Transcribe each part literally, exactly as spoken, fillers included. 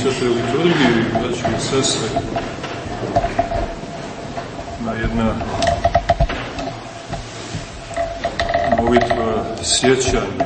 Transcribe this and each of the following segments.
Svetoj liturgiji, braći i sestre, na jedna molitva sjećanja.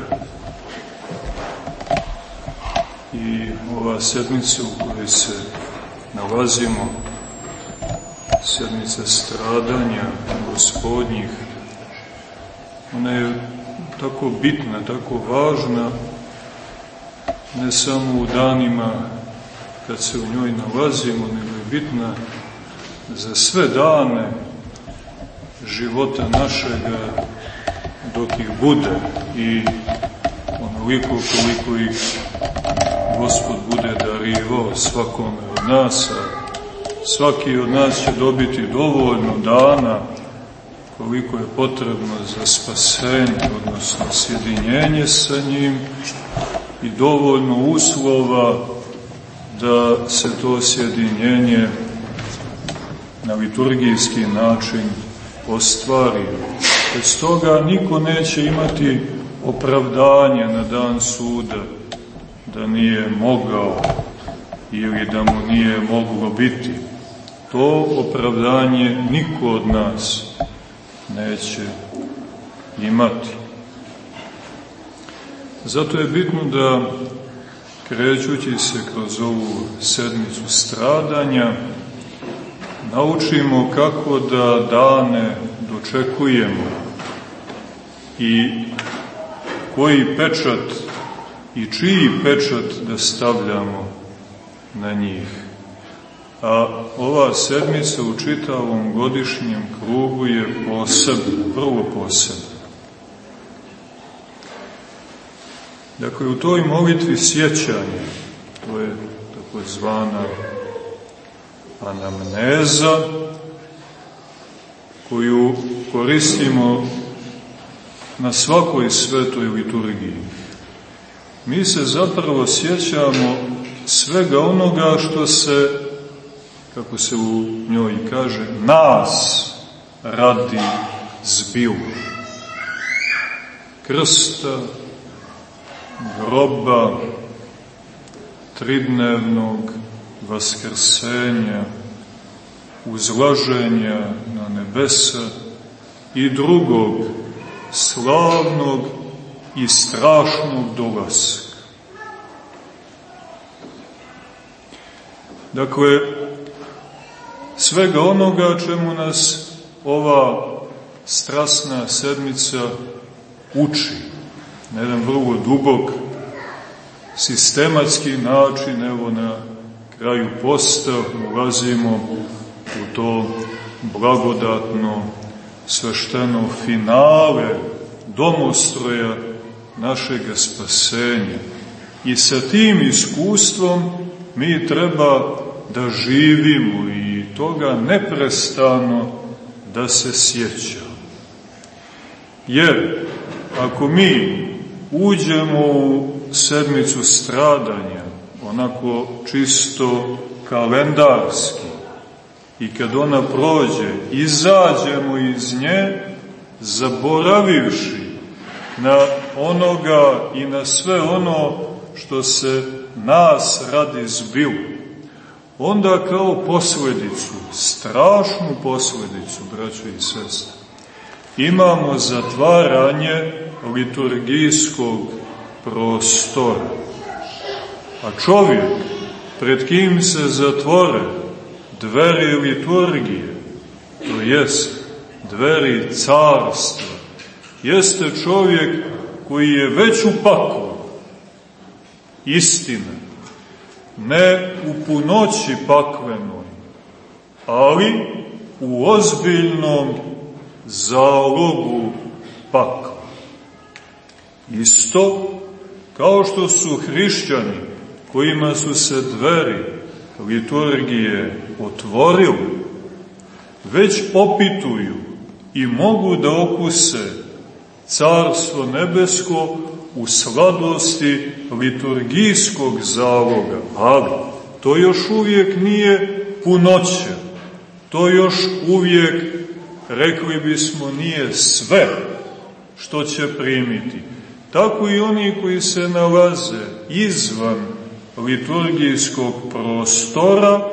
I ova sedmica u kojoj se nalazimo, sedmica stradanja Gospodnjih, ona je tako bitna, tako važna, ne samo u danima kad se u njoj nalazimo, nego je bitna za sve dane života našega dok ih bude i onoliko koliko ih Gospod bude darivao svakome od nas, a svaki od nas će dobiti dovoljno dana koliko je potrebno za spasenje, odnosno sjedinjenje sa njim, i dovoljno uslova da se to sjedinjenje na liturgijski način ostvari. Bez toga niko neće imati opravdanje na dan suda da nije mogao ili da mu nije moglo biti. To opravdanje niko od nas neće imati. Zato je bitno da, krećući se kroz ovu sedmicu stradanja, naučimo kako da dane dočekujemo i koji pečat i čiji pečat da stavljamo na njih. A ova sedmica u čitavom godišnjem krugu je posebna, vrlo posebna. Dakle, u toj molitvi sjećanja, to je tako zvana anamneza, koju koristimo na svakoj svetoj liturgiji, mi se zapravo sjećamo svega onoga što se, kako se u njoj kaže, nas radi zbilo. Krsta, groba, tridnevnog vaskrsenja, uzlaženja na nebesa i drugog slavnog i strašnog dolaska. Dakle, svega onoga čemu nas ova strasna sedmica uči, na jedan vrlo dubok, sistematski način. Evo, na kraju posta ulazimo u to blagodatno, svešteno finale domostroja našega spasenja. I sa tim iskustvom mi treba da živimo i toga neprestano da se sjećamo. Jer ako mi uđemo u sedmicu stradanja, onako čisto kalendarski, i kad ona prođe, izađemo iz nje, zaboravivši na onoga i na sve ono što se nas radi zbilo, onda kao posledicu, strašnu posledicu, braćo i sestre, imamo zatvaranje liturgijskog prostora. A čovjek, pred kim se zatvore dveri liturgije, to jest dveri carstva, jeste čovjek koji je već u paklu. Istina, ne u punoći paklenoj, ali u ozbiljnom zalogu pakla. Isto kao što su hrišćani kojima su se dveri liturgije otvorili, već opituju i mogu da okuse Carstvo nebesko u sladosti liturgijskog zaloga, ali to još uvijek nije punoća, to još uvijek, rekli bismo, nije sve što će primiti. Tako i oni koji se nalaze izvan liturgijskog prostora,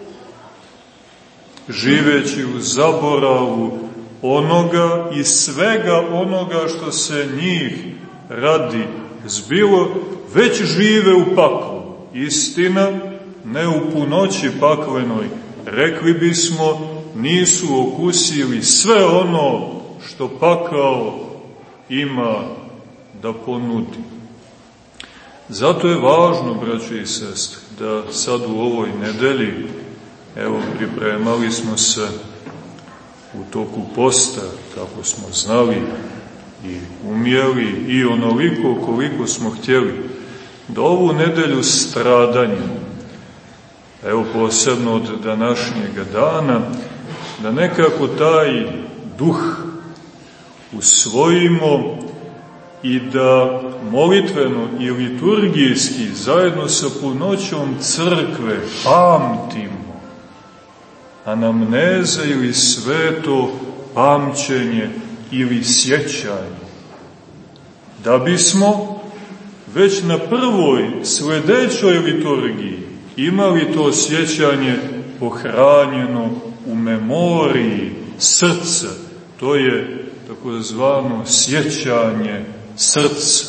živeći u zaboravu onoga i svega onoga što se njih radi zbilo, već žive u paklu. Istina, ne u punoći paklenoj, rekli bismo, nisu okusili sve ono što pakao ima da ponudi. Zato je važno, braćo i sestre, da sad u ovoj nedelji, evo, pripremali smo se u toku posta, kako smo znali i umjeli, i onoliko koliko smo htjeli, da ovu nedelju stradanja, evo posebno od današnjega dana, da nekako taj duh usvojimo i da molitveno i liturgijski zajedno sa punoćom crkve pamtimo anamneze ili sveto pamćenje ili sjećanje, da bismo već na prvoj sledećoj liturgiji imali to sjećanje pohranjeno u memoriji srca. To je takozvano sjećanje srca.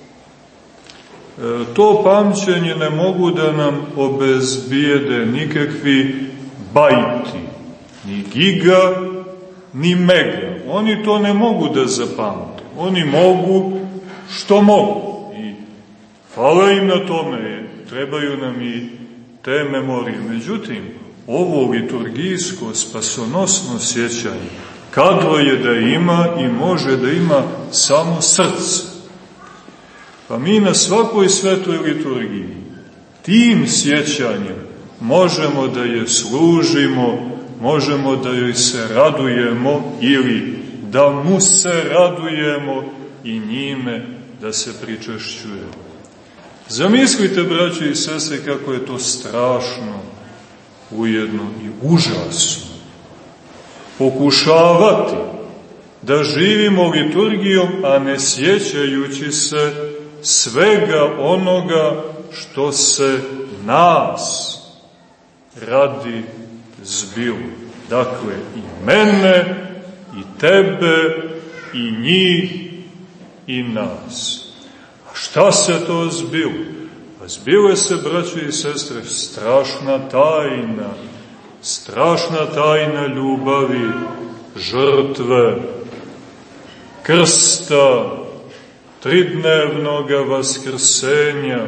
E, to pamćenje ne mogu da nam obezbijede nikakvi bajti, ni giga, ni mega. Oni to ne mogu da zapamte. Oni mogu što mogu. I hvala im na tome, trebaju nam i te memorije. Međutim, ovo liturgijsko spasonosno sjećanje, kadro je da ima i može da ima samo srce. Pa mi na svakoj svetoj liturgiji tim sjećanjem možemo da je služimo, možemo da joj se radujemo ili da mu se radujemo i njime da se pričešćujemo. Zamislite, braći i sestre, kako je to strašno, ujedno i užasno. Pokušavati da živimo liturgijom, a ne sjećajući se svega onoga što se nas radi zbilo. Dakle, i mene, i tebe, i njih, i nas. A šta se to zbilo? Pa zbile se, braćo i sestre, strašna tajna, strašna tajna ljubavi, žrtve, krsta, tridnevnoga vaskrsenja,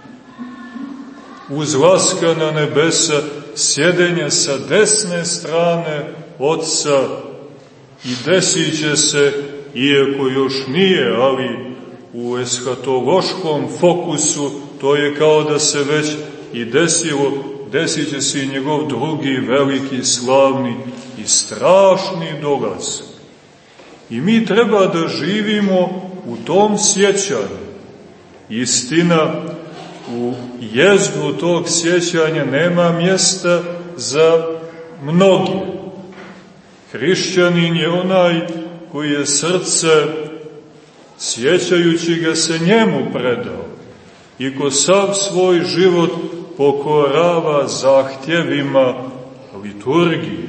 uzlaska na nebesa, sjedenja sa desne strane Otca i desit će se, iako još nije, ali u eshatološkom fokusu, to je kao da se već i desilo, desit će se i njegov drugi veliki, slavni i strašni dolazak. I mi treba da živimo u tom sjećanju. Istina, u jezgru tog sjećanja nema mjesta za mnogi. Hrišćanin je onaj koji je srce, sjećajući ga se njemu predao i ko sav svoj život pokorava zahtjevima liturgije.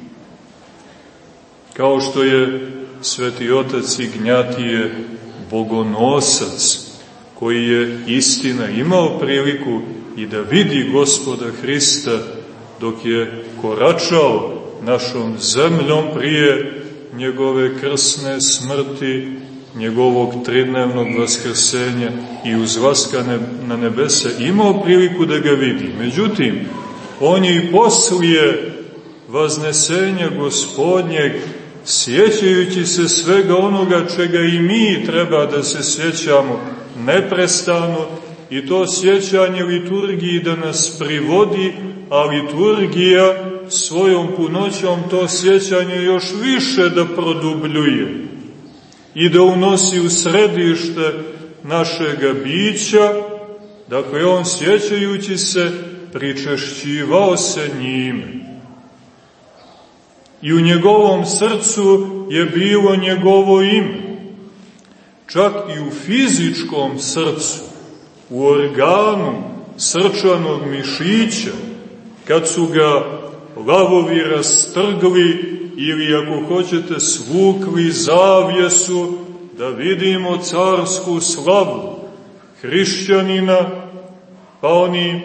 Kao što je sveti otac Ignjatije Bogonosac, koji je istina imao priliku i da vidi Gospoda Hrista dok je koračao našom zemljom prije njegove krsne smrti, njegovog tridnevnog vaskrsenja i uzlaska na nebesa, imao priliku da ga vidi. Međutim, on je i poslije vaznesenja Gospodnjeg, sjećajući se svega onoga čega i mi treba da se sjećamo neprestano, i to sjećanje liturgiji da nas privodi, a liturgija svojom punoćom to sjećanje još više da produbljuje i da unosi u središte našega bića. Dakle, on, sjećajući se, pričešćivao se njime. I u njegovom srcu je bilo njegovo ime. Čak i u fizičkom srcu, u organu srčanog mišića, kad su ga lavovi rastrgli ili, ako hoćete, svukli zavjesu da vidimo carsku slavu hrišćanina, pa oni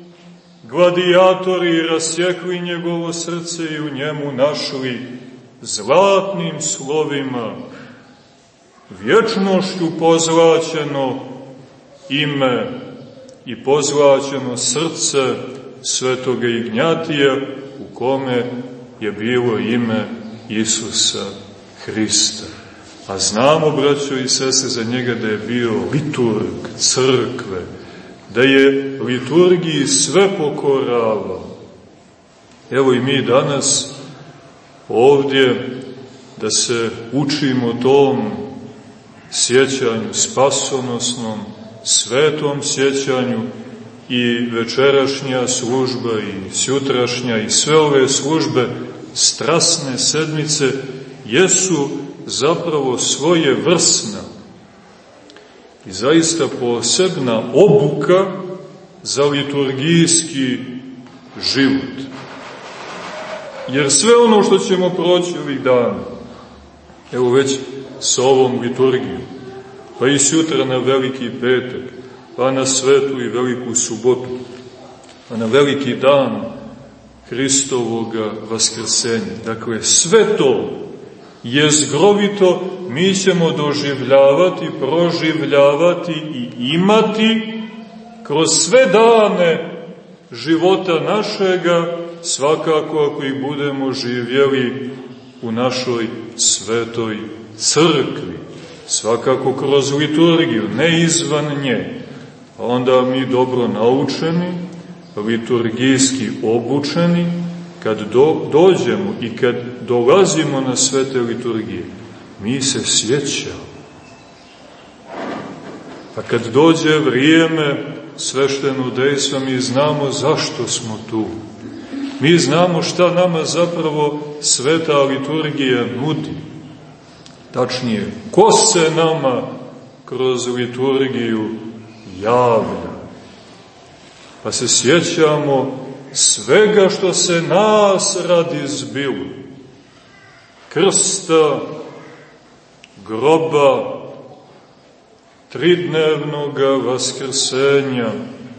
gladijatori rasjekli njegovo srce i u njemu našli zlatnim slovima, vječnošću pozlaćeno ime i pozlaćeno srce svetoga Ignjatija, u kome je bilo ime Isusa Hrista. A znamo, braćo i sestre, za njega da je bio liturg crkve, da je liturgiji sve pokoravao. Evo i mi danas ovdje da se učimo tom sjećanju spasonosnom, svetom sjećanju, i večerašnja služba i sjutrašnja i sve ove službe strasne sedmice jesu zapravo svojevrsna i zaista posebna obuka za liturgijski život. Jer sve ono što ćemo proći ovih dana, evo već sa ovom liturgijom, pa i sutra na Veliki petak, pa na Svetu i Veliku subotu, pa na veliki dan Hristovoga vaskrsenja. Dakle, sve to jezgrovito mi ćemo doživljavati, proživljavati i imati kroz sve dane života našega, svakako ako ih budemo živjeli u našoj svetoj crkvi, svakako kroz liturgiju, ne izvan nje. A onda mi dobro naučeni, liturgijski obučeni, kad do, dođemo i kad dolazimo na svete liturgije, mi se sjećamo. Pa kad dođe vrijeme sveštenog dejstva, mi znamo zašto smo tu. Mi znamo šta nama zapravo sveta liturgija nudi. Tačnije, ko se nama kroz liturgiju javlja. Pa se sjećamo svega što se nas radi zbilo. Krsta, groba, tridnevnoga vaskrsenja,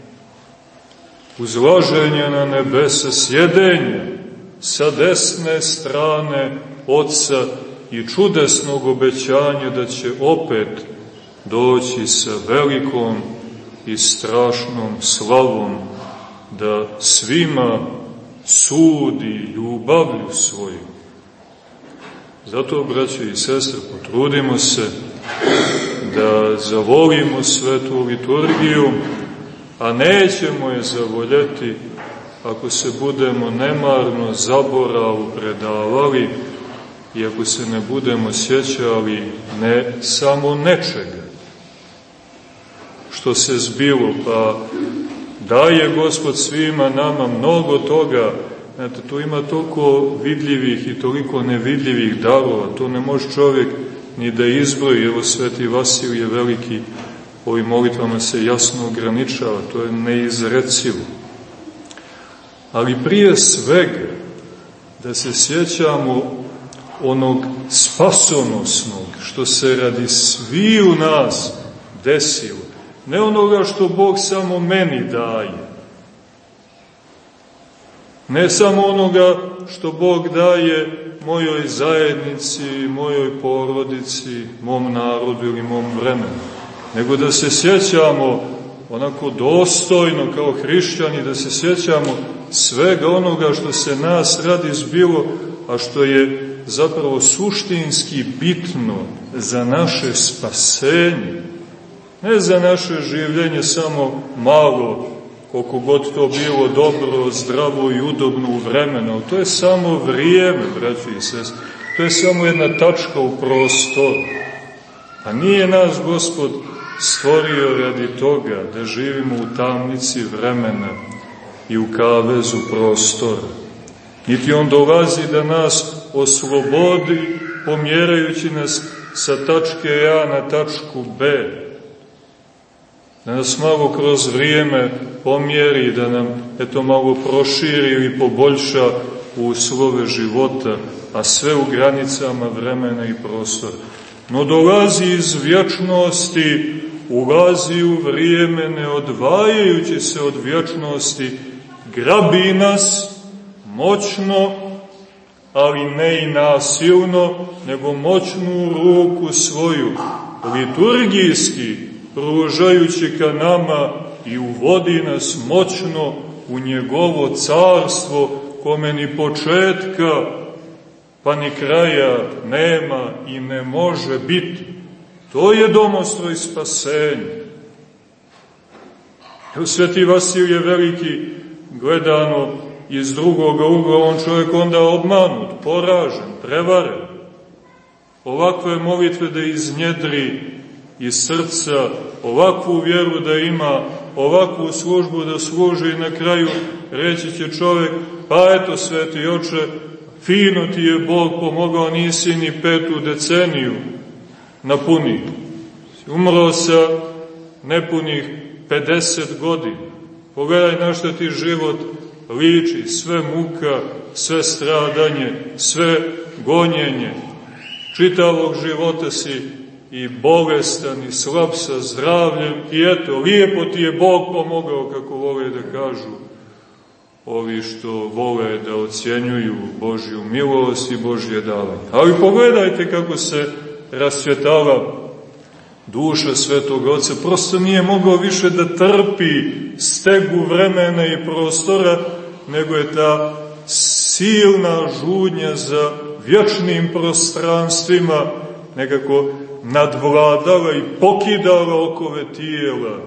uzlaženja na nebesa, sjedenja sa desne strane Otca i čudesnog obećanja da će opet doći sa velikom i strašnom slavom da svima sudi ljubavlju svoju. Zato, braćo i sestre, potrudimo se da zavolimo svetu liturgiju, a nećemo je zavoljeti ako se budemo nemarno zaboravu predavali i ako se ne budemo sjećali ne samo nečega što se zbilo, pa daje Gospod svima nama mnogo toga. Znate, tu ima toliko vidljivih i toliko nevidljivih darova, to ne može čovjek ni da izbroji. Evo, sveti Vasilije Veliki ovim molitvama se jasno ograničava, to je neizrecivo. Ali prije svega da se sjećamo onog spasonosnog što se radi svi u nas desilo, ne onoga što Bog samo meni daje, ne samo onoga što Bog daje mojoj zajednici, mojoj porodici, mom narodu ili mom vremenu, nego da se sjećamo onako dostojno kao hrišćani, da se sjećamo svega onoga što se nas radi zbilo, a što je zapravo suštinski bitno za naše spasenje, ne za naše življenje samo malo, koliko god to bilo dobro, zdravo i udobno u vremenu. To je samo vrijeme, braći i sestre, to je samo jedna tačka u prostoru. A nije nas Gospod stvorio radi toga da živimo u tamnici vremena i u kavezu prostora. Niti on dolazi da nas oslobodi pomjerajući nas sa tačke A na tačku B. da nas malo kroz vrijeme pomjeri, da nam eto malo proširi ili poboljša uslove života, a sve u granicama vremena i prostora. No dolazi iz vječnosti, ulazi u vrijeme, ne odvajajući se od vječnosti, grabi nas moćno, ali ne i nasilno, nego moćnu ruku svoju, liturgijski pružajući ka nama i uvodi nas moćno u njegovo carstvo, kome ni početka pa ni kraja nema i ne može biti. To je domostroj spasenja. Sveti Vasilije Veliki, gledano iz drugoga ugla, on čovjek onda obmanut, poražen, prevaren. Ovakve molitve da iznjedri iz srca, ovakvu vjeru da ima, ovakvu službu da služi i na kraju reći će čovjek, pa eto, sveti oče, fino ti je Bog pomogao, nisi ni petu deceniju napuni. Umro sa nepunih pedeset godina. Pogledaj na što ti život liči, sve muka, sve stradanje, sve gonjenje. Čitavog života si i bolestan i slab sa zdravljem i eto, lijepo ti je Bog pomogao, kako vole da kažu ovi što vole da ocjenjuju Božju milost i Božje davanje. Ali pogledajte kako se rasvjetala duša Svetog Oca, prosto nije mogao više da trpi stegu vremena i prostora, nego je ta silna žudnja za vječnim prostranstvima nekako nadvladala i pokidala okove tijela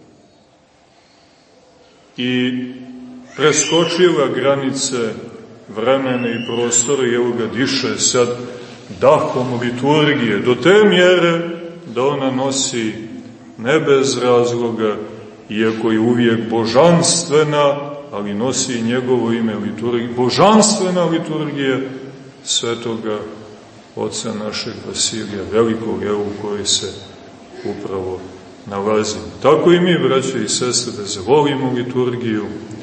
i preskočila granice vremena i prostora i evo ga diše sad dahom liturgije do te mjere da ona nosi ne bez razloga, iako je uvijek božanstvena, ali nosi i njegovo ime liturgije, božanstvena liturgija Svetoga Oca našeg Vasilija Velikog, evo u kojoj se upravo nalazimo. Tako i mi, braće i sestre, da zavolimo liturgiju,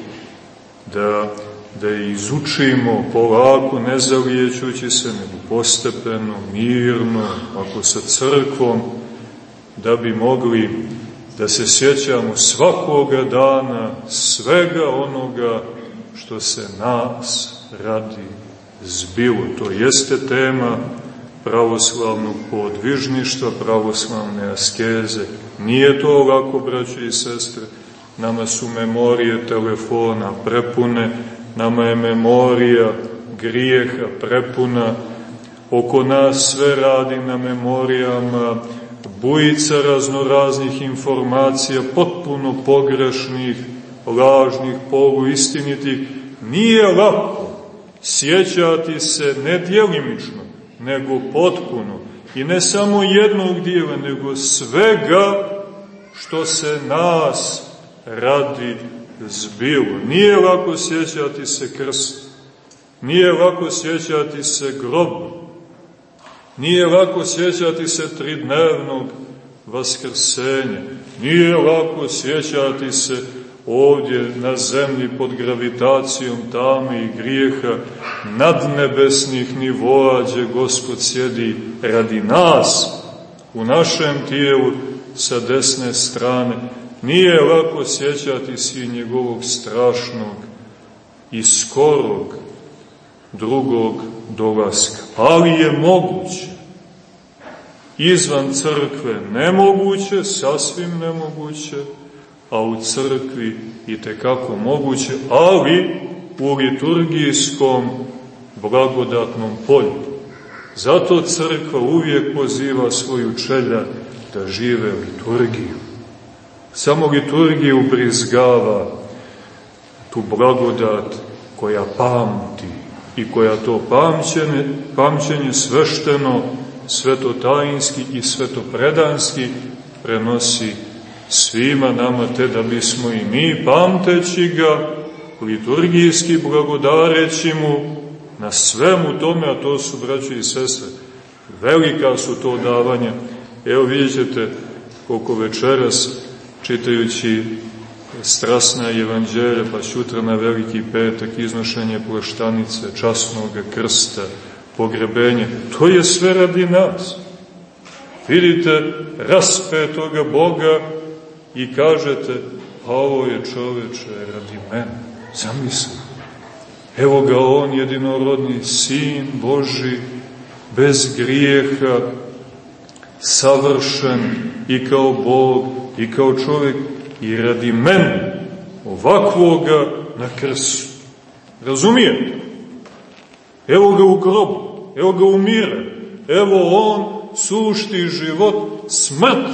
da, da je izučimo polako, ne zalijećući se, nego postepeno, mirno, ako sa crkvom, da bi mogli da se sjećamo svakoga dana svega onoga što se nas radi zbilo. To jeste tema pravoslavnog podvižništva, pravoslavne askeze. Nije to ovako, braće i sestre, nama su memorije telefona prepune, nama je memorija grijeha prepuna, oko nas sve radi na memorijama, bujica raznoraznih informacija, potpuno pogrešnih, lažnih, poluistinitih. Nije lako sjećati se ne djelimično, nego potpuno. I ne samo jednog dijela, nego svega što se nas radi zbilo. Nije lako sjećati se krsta, nije lako sjećati se groba, nije lako sjećati se tridnevnog vaskrsenja, nije lako sjećati se ovdje na zemlji pod gravitacijom tame i grijeha nadnebesnih nivoa gdje Gospod sjedi radi nas u našem tijelu sa desne strane. Nije lako sjećati se njegovog strašnog i skorog drugog dolaska. Ali je moguće. Izvan crkve nemoguće, sasvim nemoguće, a u crkvi itekako moguće, ali u liturgijskom blagodatnom polju. Zato crkva uvijek poziva svoju čeljad da žive liturgiju. Samo liturgija ubrizgava tu blagodat koja pamti i koja to pamćenje, pamćenje svešteno, svetotajinski i svetopredanski prenosi svima nama, te da bismo i mi, pamteći ga, liturgijski blagodareći mu na svemu tome, a to su, braće i sestre, velika su to davanja. Evo vidjet ćete koliko večeras čitajući strasna evanđelja, pa sutra na Veliki petak, iznošenje plaštanice, časnoga krsta, pogrebenje, to je sve radi nas. Vidite raspetoga Boga i kažete, pa ovo je, čoveče, radi mene. Zamisli. Evo ga on, jedinorodni Sin Boži, bez grijeha, savršen i kao Bog i kao čovjek, i radi mene, ovakvoga na krstu. Razumijete? Evo ga u grobu, evo ga umire, evo on sušti život, smrt,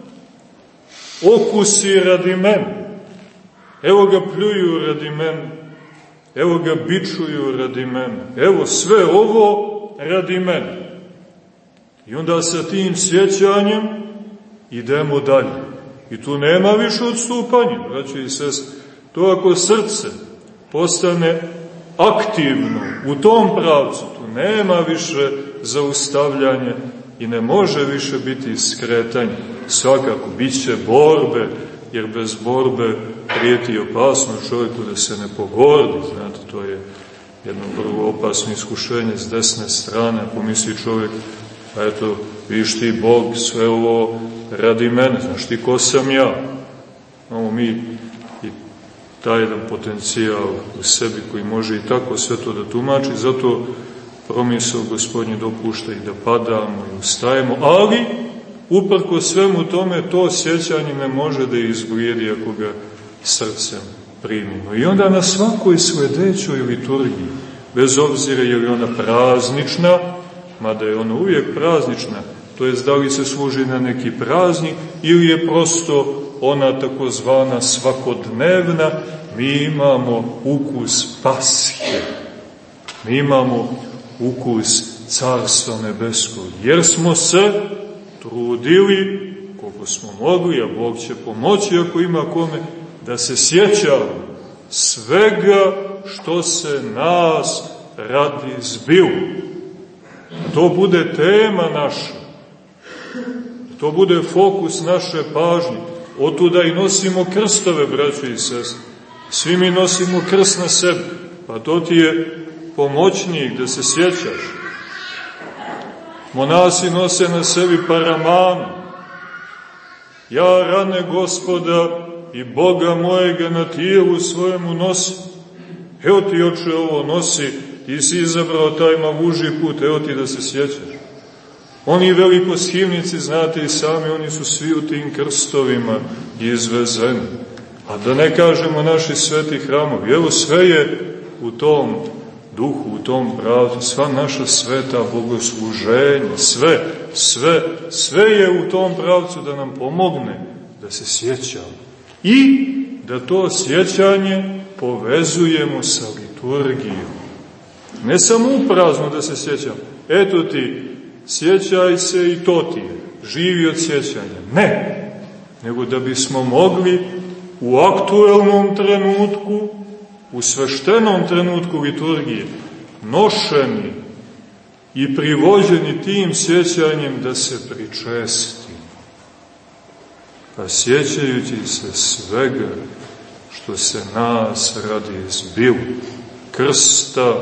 okusi radi mene, evo ga pljuju radi mene, evo ga bičuju radi mene, evo sve ovo radi mene. I onda sa tim sjećanjem idemo dalje. I tu nema više odstupanja, braći i sestre. To ako srce postane aktivno u tom pravcu, tu nema više zaustavljanja i ne može više biti skretanje. Svakako, bit će borbe, jer bez borbe prijeti opasno čovjeku da se ne pogordi. Znate, to je jedno prvo opasno iskušenje s desne strane. Pomisli čovjek, a eto, viš ti Bog sve ovo radi mene, znaš ti ko sam ja? Imamo mi i taj jedan potencijal u sebi koji može i tako sve to da tumači, zato promisao Gospodnji dopušta i da padamo i ustajemo, ali uprko svemu tome to sjećanje ne može da izblijedi ako ga srcem primimo. I onda na svakoj sledećoj liturgiji, bez obzira je li ona praznična, mada je ona uvijek praznična, to je da li se služi na neki praznik ili je prosto ona takozvana svakodnevna, mi imamo ukus Pashe, mi imamo ukus Carstva nebeskog, jer smo se trudili koliko smo mogli, a Bog će pomoći ako ima kome, da se sjećamo svega što se nas radi zbilo. To bude tema naša, to bude fokus naše pažnje. Otuda i nosimo krstove, braćo i sestre. Svi mi nosimo krst na sebi, pa to ti je pomoćnik da se sjećaš. Monasi nose na sebi paramanu. Ja rane Gospoda i Boga mojega na tijelu svojemu nosim. Evo ti, oče, ovo nosi, ti si izabrao taj mavuži put, evo ti da se sjećaš. Oni velikoshimnici, znate i sami, oni su svi u tim krstovima izvezeni. A da ne kažemo naši sveti hramovi, evo sve je u tom duhu, u tom pravcu, sva naša sveta bogosluženja, sve, sve, sve je u tom pravcu da nam pomogne da se sjećamo. I da to sjećanje povezujemo sa liturgijom. Ne samo uprazno da se sjećamo, eto ti, sjećaj se i to ti je, živi od sjećanja. Ne, nego da bismo mogli u aktuelnom trenutku, u sveštenom trenutku liturgije, nošeni i privođeni tim sjećanjem da se pričestimo. Pa sjećajući se svega što se nas radi zbilo, krsta,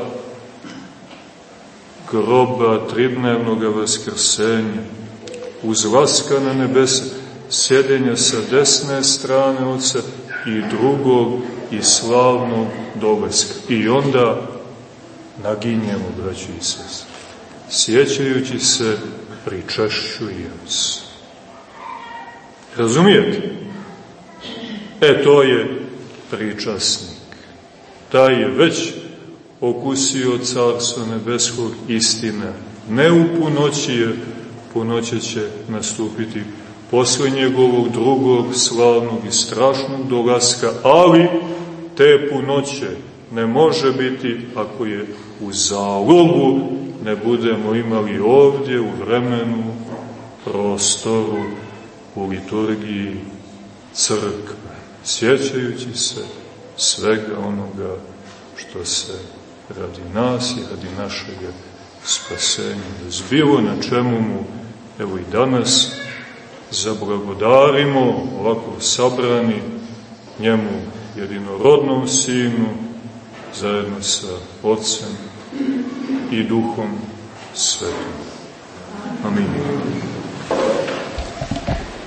groba, tridnevnog vaskrsenja, uzlaska na nebesa, sjedenja sa desne strane Oca i drugog i slavnog dolaska. I onda naginjemo, braći i sestre, sjećajući se, pričešćujem se. Razumijete? E, to je pričasnik. Taj je već okusio Carstva nebeskog, istina. Ne u punoći je, punoće će nastupiti posle njegovog drugog slavnog i strašnog dolaska, ali te punoće ne može biti ako je u zalogu ne budemo imali ovdje u vremenu, prostoru, u liturgiji crkve, sjećajući se svega onoga što se radi nas i radi našeg spasenja zbilo, na čemu mu evo i danas zablagodarimo ovako sabrani njemu jedinorodnom Sinu, zajedno sa Otcem i Duhom Svetim. Amin.